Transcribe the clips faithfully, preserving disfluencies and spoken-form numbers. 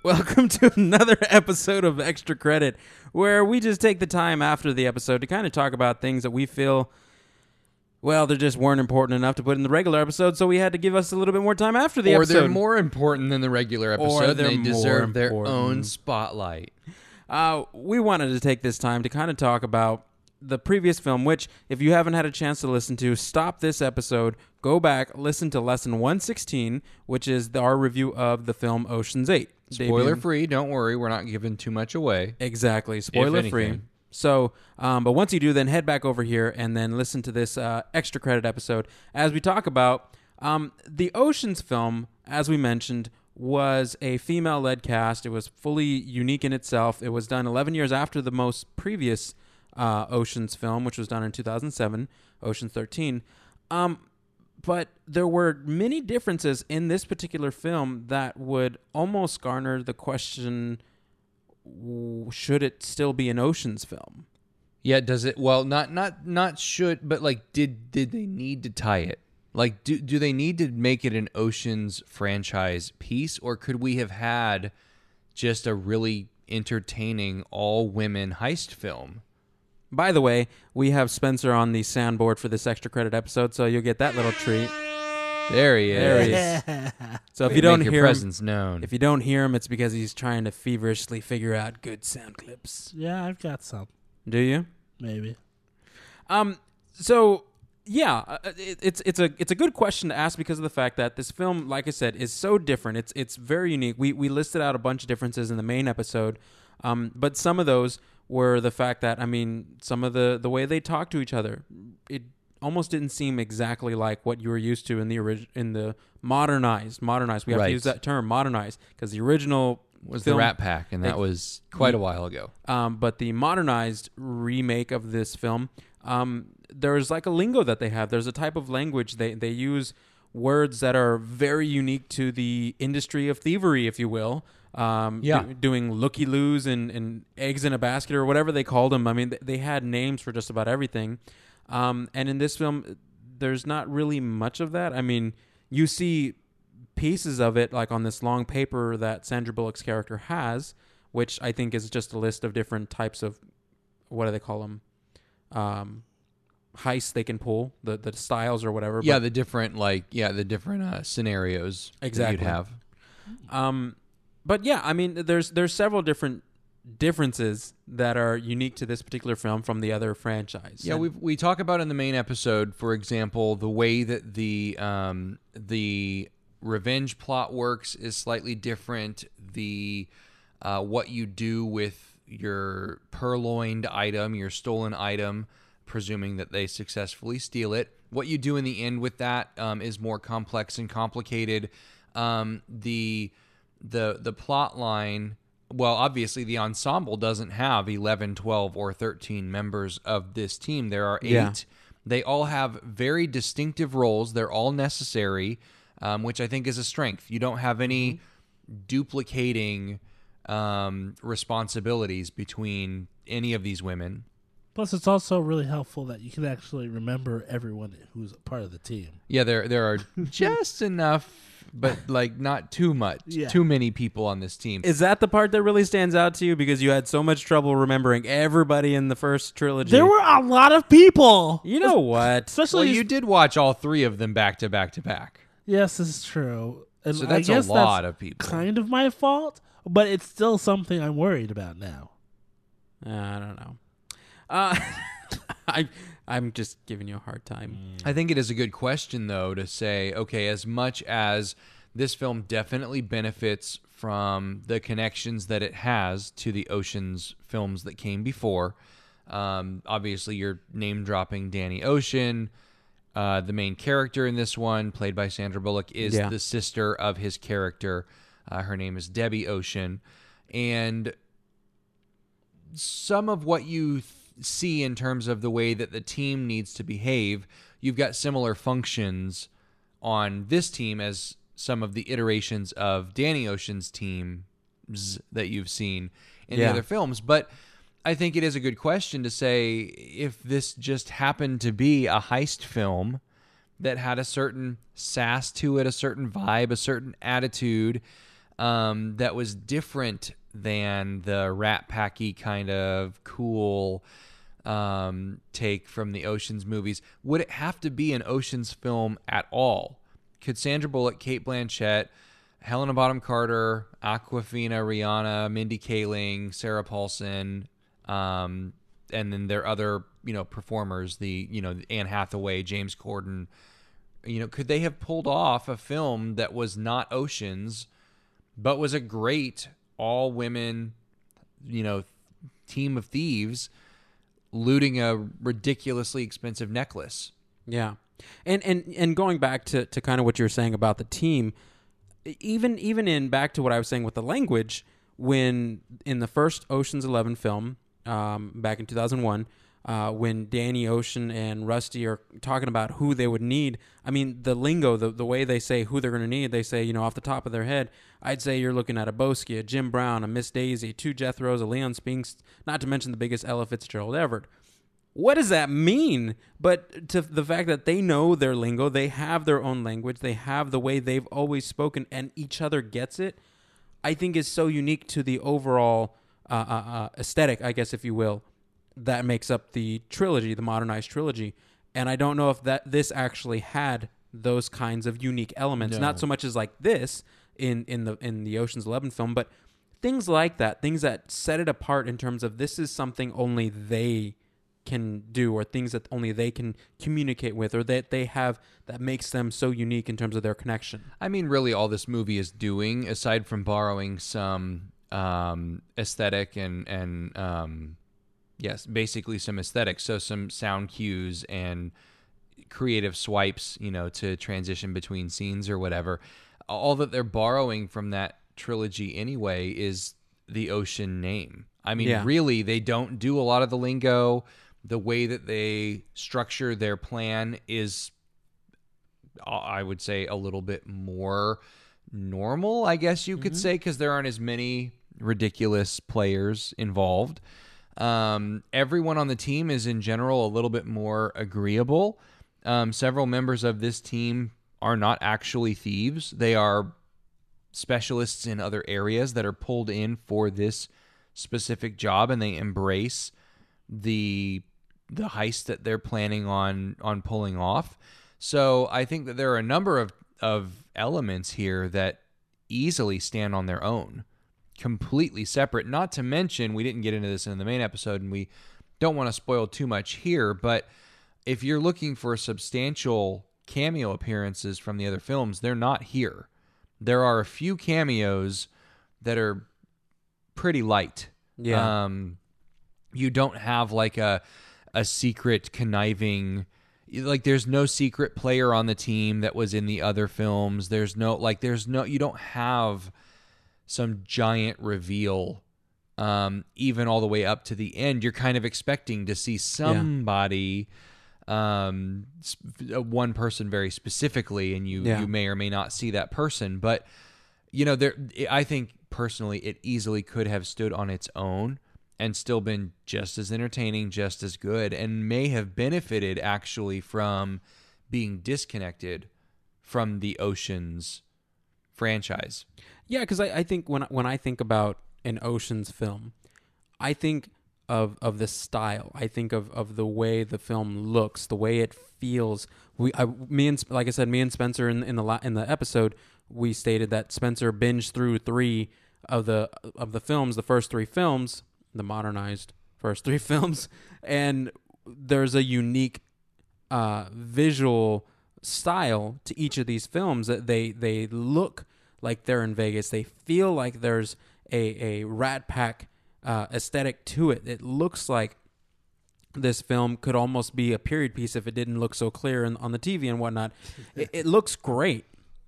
Welcome to another episode of Extra Credit, where we just take the time after the episode to kind of talk about things that we feel, well, they just weren't important enough to put in the regular episode, so we had to give us a little bit more time after the or episode. Or they're more important than the regular episode, and they deserve their own spotlight. Uh, we wanted to take this time to kind of talk about the previous film, which, if you haven't had a chance to listen to, stop this episode, go back, listen to lesson one sixteen, which is the, our review of the film Ocean's eight. Spoiler Debuted. free, don't worry, we're not giving too much away. Exactly, spoiler free. So, um, but once you do, then head back over here and then listen to this uh, extra credit episode as we talk about um, the Ocean's film, as we mentioned, was a female-led cast. It was fully unique in itself. It was done eleven years after the most previous uh, Ocean's film, which was done in two thousand seven, Ocean's thirteen. Um, but there were many differences in this particular film that would almost garner the question, should it still be an Ocean's film? Yeah, does it? Well, not not not should, but like, did did they need to tie it? Like, do do they need to make it an Ocean's franchise piece, or could we have had just a really entertaining all-women heist film? By the way, we have Spencer on the soundboard for this extra credit episode, so you'll get that little treat. There he is. There he is. So if Way you don't make your hear presence him, known. if you don't hear him, it's because he's trying to feverishly figure out good sound clips. Yeah, I've got some. Do you? Maybe. Um. So yeah, uh, it, it's it's a it's a good question to ask because of the fact that this film, like I said, is so different. It's it's very unique. We we listed out a bunch of differences in the main episode, um, but some of those were the fact that, I mean, some of the, the way they talk to each other, it almost didn't seem exactly like what you were used to in the orig- in the modernized, modernized. We have right. to use that term, modernized, because the original was film, the Rat Pack, and that it, was quite a while ago. Um, but the modernized remake of this film, um, there's like a lingo that they have. There's a type of language they they use words that are very unique to the industry of thievery, if you will. Um, yeah. do, doing looky-loos and, and eggs in a basket or whatever they called them. I mean, they, they had names for just about everything. Um, and in this film, there's not really much of that. I mean, you see pieces of it, like on this long paper that Sandra Bullock's character has, which I think is just a list of different types of, what do they call them? Um, heists they can pull, the, the styles or whatever. Yeah, but, the different, like, yeah, the different uh, scenarios exactly. that you'd have. Um, But yeah, I mean, there's there's several different differences that are unique to this particular film from the other franchise. Yeah, and we we talk about in the main episode, for example, the way that the um, the revenge plot works is slightly different. The uh, what you do with your purloined item, your stolen item, presuming that they successfully steal it, what you do in the end with that um, is more complex and complicated. Um, the the the plot line, well, obviously the ensemble doesn't have eleven, twelve, or thirteen members of this team. There are eight. Yeah. They all have very distinctive roles. They're all necessary, um, which I think is a strength. You don't have any duplicating um, responsibilities between any of these women. Plus, it's also really helpful that you can actually remember everyone who's a part of the team. Yeah, there there are just enough, but like not too much, Yeah. too many people on this team. is that the part that really stands out to you because you had so much trouble remembering everybody in the first trilogy? There were a lot of people. You know what? Especially, Well, you did watch all three of them back to back to back. yes, this is true. And So I that's a guess lot that's of people. kind of my fault, but it's still something I'm worried about now. Uh, I don't know. Uh, I I'm just giving you a hard time. I think it is a good question, though, to say, okay, as much as this film definitely benefits from the connections that it has to the Ocean's films that came before, um, obviously you're name-dropping Danny Ocean. Uh, the main character in this one, played by Sandra Bullock, is Yeah. the sister of his character. Uh, her name is Debbie Ocean. And some of what you th- see in terms of the way that the team needs to behave, you've got similar functions on this team as some of the iterations of Danny Ocean's teams that you've seen in Yeah. the other films. But I think it is a good question to say, if this just happened to be a heist film that had a certain sass to it, a certain vibe, a certain attitude, um, that was different than the Rat Packy kind of cool um, take from the Ocean's movies? Would it have to be an Ocean's film at all? Could Sandra Bullock, Cate Blanchett, Helena Bonham Carter, Awkwafina, Rihanna, Mindy Kaling, Sarah Paulson, um, and then their other, you know, performers, the, you know, Anne Hathaway, James Corden, you know, could they have pulled off a film that was not Ocean's, but was a great all women, you know, team of thieves looting a ridiculously expensive necklace? Yeah. And and and going back to, to kind of what you were saying about the team, even even in back to what I was saying with the language, when in the first Ocean's Eleven film, um, back in two thousand one, uh, when Danny Ocean and Rusty are talking about who they would need, I mean, the lingo, the, the way they say who they're going to need, they say, you know, off the top of their head, I'd say you're looking at a Bosky, a Jim Brown, a Miss Daisy, two Jethros, a Leon Spinks, not to mention the biggest Ella Fitzgerald ever. What does that mean? But to the fact that they know their lingo, they have their own language, they have the way they've always spoken, and each other gets it, I think is so unique to the overall uh, uh, uh, aesthetic, I guess, if you will, that makes up the trilogy, the modernized trilogy. And I don't know if that this actually had those kinds of unique elements, No. not so much as like this in, in the in the Ocean's Eleven film, but things like that, things that set it apart in terms of this is something only they can do, or things that only they can communicate with, or that they have that makes them so unique in terms of their connection. I mean, really all this movie is doing, aside from borrowing some um, aesthetic and, and um, yes, basically some aesthetic, so some sound cues and creative swipes, you know, to transition between scenes or whatever. All that they're borrowing from that trilogy anyway is the Ocean name. I mean, Yeah. really, they don't do a lot of the lingo. The way that they structure their plan is, I would say, a little bit more normal, I guess you could Mm-hmm. say, because there aren't as many ridiculous players involved. Um, everyone on the team is, in general, a little bit more agreeable. Um, several members of this team are not actually thieves. They are specialists in other areas that are pulled in for this specific job, and they embrace the the heist that they're planning on on pulling off. So I think that there are a number of, of elements here that easily stand on their own, completely separate. Not to mention, we didn't get into this in the main episode, and we don't want to spoil too much here, but if you're looking for substantial cameo appearances from the other films, they're not here. There are a few cameos that are pretty light. Yeah. Um, you don't have like a a secret conniving, like there's no secret player on the team that was in the other films. There's no like there's no you don't have some giant reveal um, even all the way up to the end. You're kind of expecting to see somebody, um, sp- one person very specifically, and you Yeah. you may or may not see that person. But you know, there I think personally it easily could have stood on its own and still been just as entertaining, just as good, and may have benefited actually from being disconnected from the Ocean's franchise. Yeah, because I, I think when when I think about an Ocean's film, I think of of the style. I think of, of the way the film looks, the way it feels. We, I, me and like I said, me and Spencer in, in the la- in the episode, we stated that Spencer binged through three of the of the films, the first three films, the modernized first three films, and there's a unique uh, visual style to each of these films. That they they look like they're in Vegas. They feel like there's a a Rat Pack uh, aesthetic to it. It looks like this film could almost be a period piece if it didn't look so clear in, on the T V and whatnot. it, it looks great.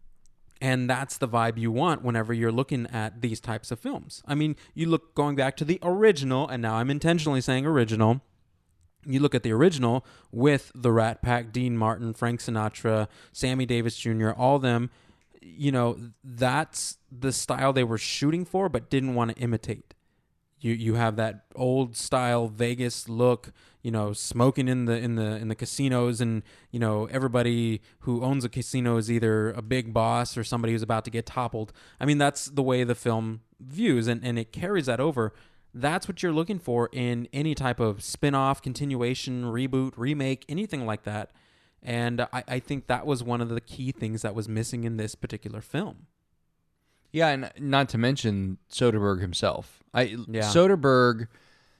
And that's the vibe you want whenever you're looking at these types of films. I mean, you look going back to the original, and now I'm intentionally saying original. You look at the original with the Rat Pack, Dean Martin, Frank Sinatra, Sammy Davis Junior, all them, you know, that's the style they were shooting for but didn't want to imitate. You you have that old style Vegas look, you know, smoking in the in the in the casinos, and you know everybody who owns a casino is either a big boss or somebody who's about to get toppled. I mean, that's the way the film views, and, and it carries that over. That's what you're looking for in any type of spin-off, continuation, reboot, remake, anything like that. And I, I think that was one of the key things that was missing in this particular film. Yeah, and not to mention Soderbergh himself. I Yeah. Soderbergh,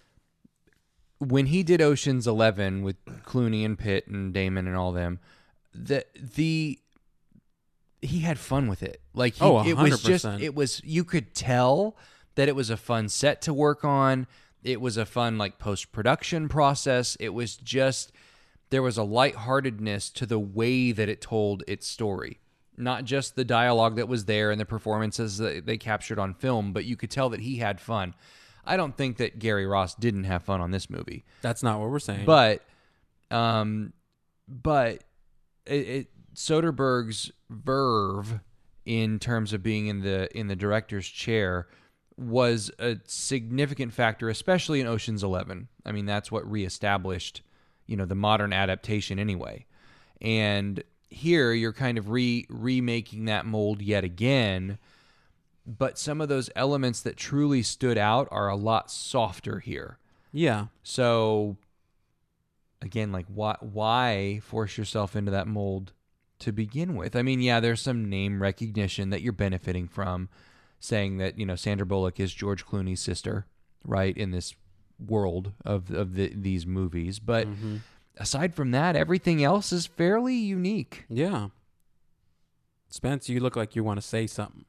when he did Ocean's Eleven with Clooney and Pitt and Damon and all them, the the he had fun with it. Like he, Oh, it was one hundred just percent. it was you could tell that it was a fun set to work on. It was a fun like post-production process. It was just there was a lightheartedness to the way that it told its story. Not just the dialogue that was there and the performances that they captured on film, but you could tell that he had fun. I don't think that Gary Ross didn't have fun on this movie, That's not what we're saying. but, um, but it, it, Soderbergh's verve in terms of being in the in the director's chair was a significant factor, especially in Ocean's Eleven. I mean, that's what reestablished, you know, the modern adaptation anyway, and. Here, you're kind of re remaking that mold yet again, but some of those elements that truly stood out are a lot softer here. yeah. So, again, like why why force yourself into that mold to begin with? I mean, yeah, there's some name recognition that you're benefiting from, saying that you know Sandra Bullock is George Clooney's sister, right, in this world of of the, these movies, but. Mm-hmm. Aside from that, everything else is fairly unique. Yeah. Spence, you look like you want to say something.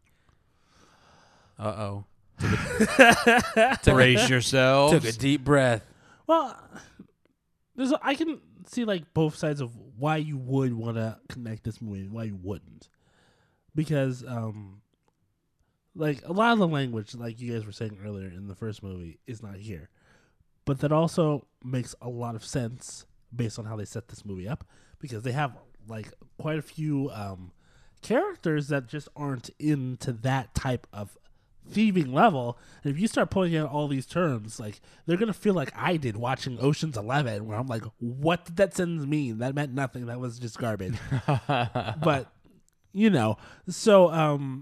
Uh-oh. Brace yourself. Took a deep breath. Well, there's a, I can see like both sides of why you would want to connect this movie and why you wouldn't, because um, like a lot of the language, like you guys were saying earlier in the first movie, is not here, but that also makes a lot of sense based on how they set this movie up, because they have like quite a few um, characters that just aren't into that type of thieving level. And if you start pulling out all these terms, like they're gonna feel like I did watching Ocean's Eleven, where I'm like, what did that sentence mean? That meant nothing. That was just garbage. But you know, so um,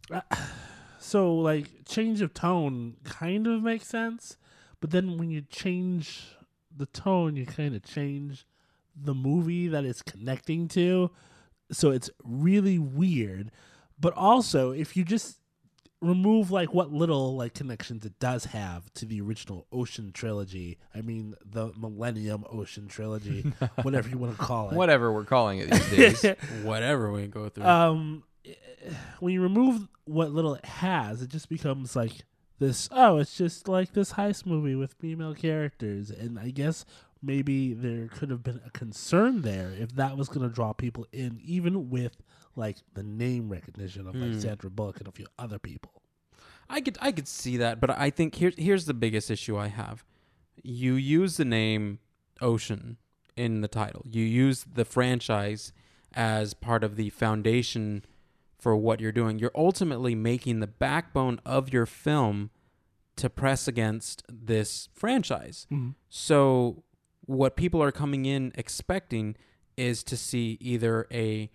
so like change of tone kind of makes sense, but then when you change the tone, you kind of change the movie that it's connecting to. So it's really weird. But also, if you just remove like what little like connections it does have to the original Ocean trilogy, I mean the Millennium Ocean trilogy, whatever you want to call it. Whatever we're calling it these days. Whatever we go through. Um, when you remove what little it has, it just becomes like this, oh, it's just like this heist movie with female characters. And I guess maybe there could have been a concern there if that was going to draw people in, even with like the name recognition of like Hmm. Sandra Bullock and a few other people. I could I could see that, but I think here's here's the biggest issue I have. You use the name Ocean in the title. You use the franchise as part of the foundation for what you're doing. You're ultimately making the backbone of your film to press against this franchise. Mm-hmm. So what people are coming in expecting is to see either a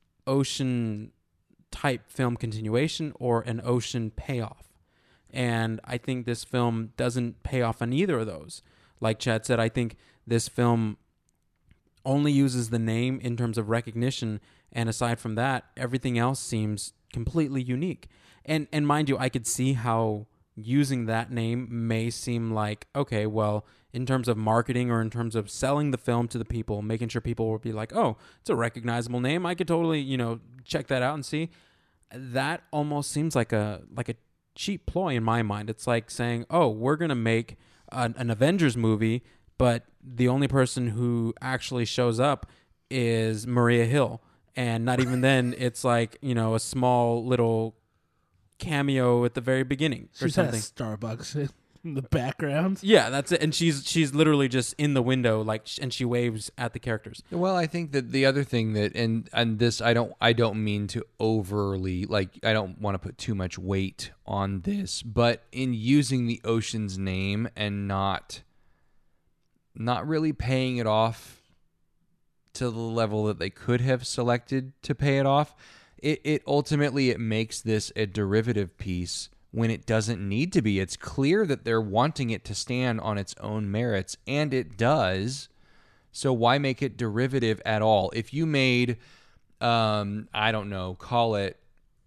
Ocean type film continuation or an Ocean payoff. And I think this film doesn't pay off on either of those. Like Chad said, I think this film only uses the name in terms of recognition, and aside from that, everything else seems completely unique. And and mind you, I could see how using that name may seem like, okay, well, in terms of marketing or in terms of selling the film to the people, making sure people will be like, oh, it's a recognizable name. I could totally, you know, check that out and see. That almost seems like a like a cheap ploy in my mind. It's like saying, oh, we're going to make an, an Avengers movie, but the only person who actually shows up is Maria Hill. And not even then, it's like, you know, a small little cameo at the very beginning or She's at a something. Starbucks. in the background. Yeah, that's it. And she's she's literally just in the window, like, and she waves at the characters. Well, I think that the other thing that, and and this, I don't I don't mean to overly, like, I don't want to put too much weight on this, but in using the Ocean's name and not not really paying it off to the level that they could have selected to pay it off, it, it ultimately it makes this a derivative piece when it doesn't need to be. It's clear that they're wanting it to stand on its own merits, and it does. So why make it derivative at all? If you made, um, I don't know, call it,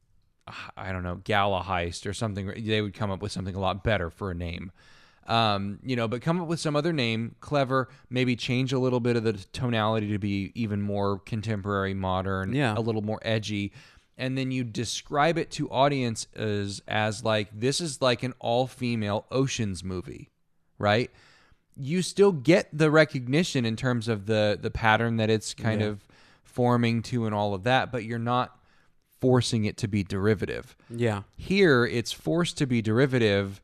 I don't know, Gala Heist or something, they would come up with something a lot better for a name. Um, you know, but come up with some other name, clever, maybe change a little bit of the tonality to be even more contemporary, modern, Yeah. a little more edgy. And then you describe it to audience as, as like, this is like an all-female Ocean's movie, right? You still get the recognition in terms of the, the pattern that it's kind Yeah. of forming to and all of that, but you're not forcing it to be derivative. Yeah. Here, it's forced to be derivative,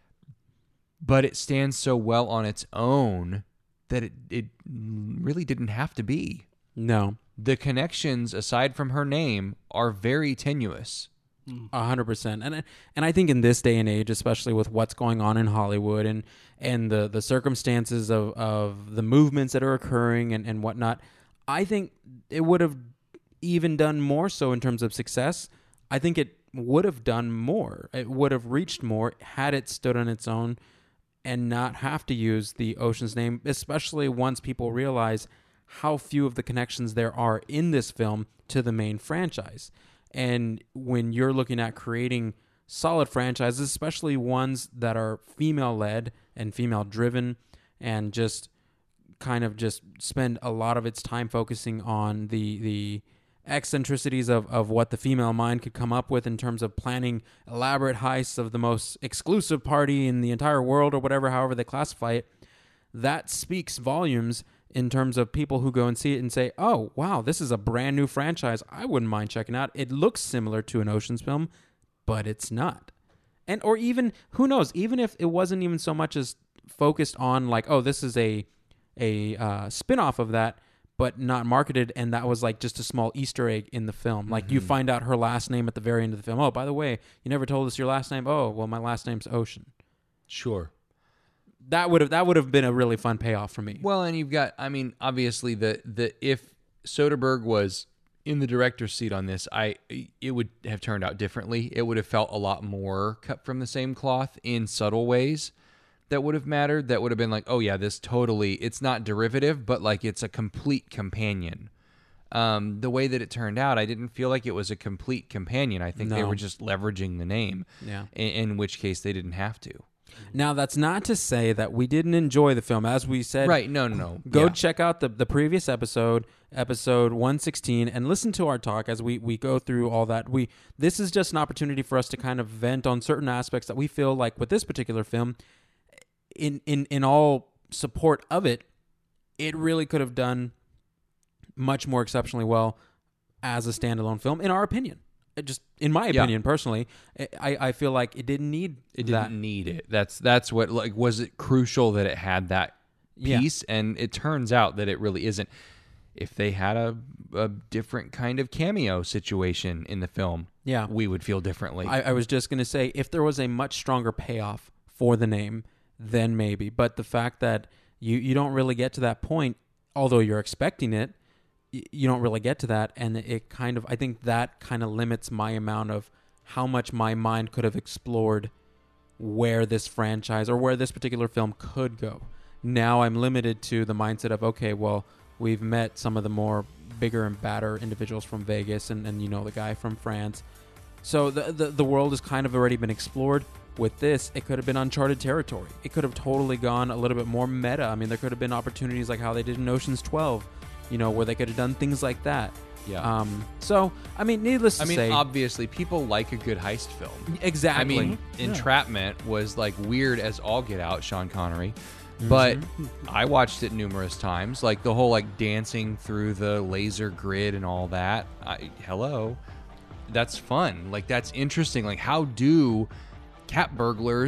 but it stands so well on its own that it, it really didn't have to be. No. The connections, aside from her name, are very tenuous. A hundred percent, and and I think in this day and age, especially with what's going on in Hollywood and and the the circumstances of, of the movements that are occurring and, and whatnot, I think it would have even done more so in terms of success. I think it would have done more. It would have reached more had it stood on its own and not have to use the Ocean's name, especially once people realize how few of the connections there are in this film to the main franchise. And when you're looking at creating solid franchises, especially ones that are female-led and female-driven and just kind of just spend a lot of its time focusing on the the eccentricities of, of what the female mind could come up with in terms of planning elaborate heists of the most exclusive party in the entire world or whatever, however they classify it, that speaks volumes in terms of people who go and see it and say, oh, wow, this is a brand new franchise I wouldn't mind checking out. It looks similar to an Ocean's film, but it's not. And or even, who knows, even if it wasn't even so much as focused on like, oh, this is a a uh, spin-off of that, but not marketed, and that was like just a small Easter egg in the film. Like, mm-hmm. you find out her last name at the very end of the film. Oh, by the way, you never told us your last name. Oh, well, my last name's Ocean. Sure. That would have that would have been a really fun payoff for me. Well, and you've got, I mean, obviously, the the if Soderbergh was in the director's seat on this, I it would have turned out differently. It would have felt a lot more cut from the same cloth in subtle ways that would have mattered. That would have been like, oh yeah, this totally, it's not derivative, but like it's a complete companion. Um, the way that it turned out, I didn't feel like it was a complete companion. I think No. they were just leveraging the name. Yeah. In, in which case they didn't have to. Now, that's not to say that we didn't enjoy the film. As we said, Right, no, no, no. Go Yeah. check out the, the previous episode, episode one sixteen, and listen to our talk as we, we go through all that. We This is just an opportunity for us to kind of vent on certain aspects that we feel like with this particular film, in, in, in all support of it, it really could have done much more exceptionally well as a standalone film, in our opinion. It just in my Yeah. opinion, personally, I, I feel like it didn't need It that. didn't need it. That's that's what, like, was it crucial that it had that Yeah. piece? And it turns out that it really isn't. If they had a, a different kind of cameo situation in the film, Yeah. we would feel differently. I, I was just going to say, if there was a much stronger payoff for the name, then maybe. But the fact that you, you don't really get to that point, although you're expecting it, y- you don't really get to that. And it kind of, I think that kind of limits my amount of how much my mind could have explored where this franchise or where this particular film could go. Now I'm limited to the mindset of, okay, well, we've met some of the more bigger and badder individuals from Vegas and, and you know, the guy from France. So the, the the world has kind of already been explored. With this, it could have been uncharted territory. It could have totally gone a little bit more meta. I mean, there could have been opportunities like how they did in Ocean's twelve, you know, where they could have done things like that. yeah. Um. So, I mean, needless to I mean, say, obviously, people like a good heist film. exactly. I mean, Yeah. Entrapment was like weird as all get out, Sean Connery. But I watched it numerous times. Like the whole like dancing through the laser grid and all that. I, hello. That's fun. Like that's interesting. Like how do cat burglars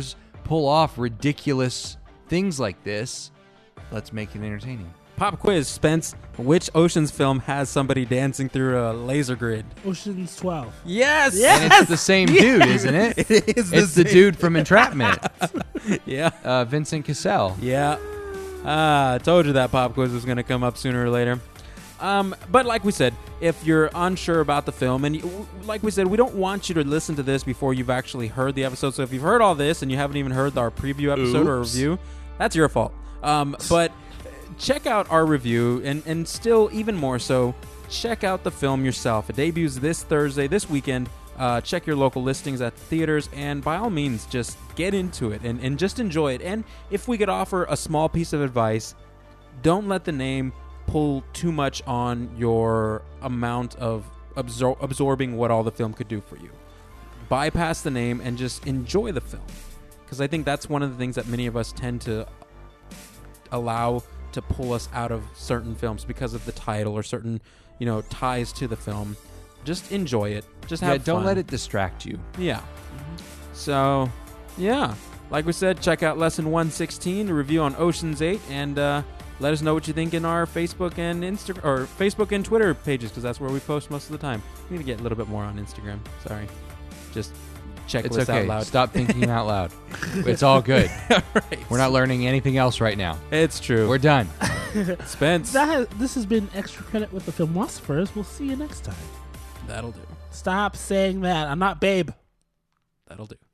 pull off ridiculous things like this, let's make it entertaining. Pop quiz, Spence. Which Ocean's film has somebody dancing through a laser grid? Ocean's twelve. Yes. Yes! And it's the same dude, isn't it? It is It's the same- dude from Entrapment, Yeah. uh, Vincent Cassell. Yeah. Ah, I told you that pop quiz was going to come up sooner or later. Um, but like we said, if you're unsure about the film, and you, like we said, we don't want you to listen to this before you've actually heard the episode. So if you've heard all this and you haven't even heard our preview episode or Oops. review, that's your fault. Um, but check out our review, and, and still even more so, check out the film yourself. It debuts this Thursday, this weekend. Uh, check your local listings at the theaters, and by all means, just get into it and, and just enjoy it. And if we could offer a small piece of advice, don't let the name pull too much on your amount of absor- absorbing what all the film could do for you. Bypass the name and just enjoy the film, because I think that's one of the things that many of us tend to allow to pull us out of certain films because of the title or certain, you know, ties to the film. Just enjoy it. Just have Yeah, don't fun. let it distract you. Yeah. So, yeah. Like we said, check out Lesson one sixteen, a review on Ocean's eight, and uh, let us know what you think in our Facebook and Insta- or Facebook and Twitter pages, because that's where we post most of the time. We need to get a little bit more on Instagram. Sorry. Just checklist It's okay. out loud. Stop thinking out loud. It's all good. Right. We're not learning anything else right now. It's true. We're done. Spence. That has, this has been Extra Credit with the Filmosophers. We'll see you next time. That'll do. Stop saying that. I'm not Babe. That'll do.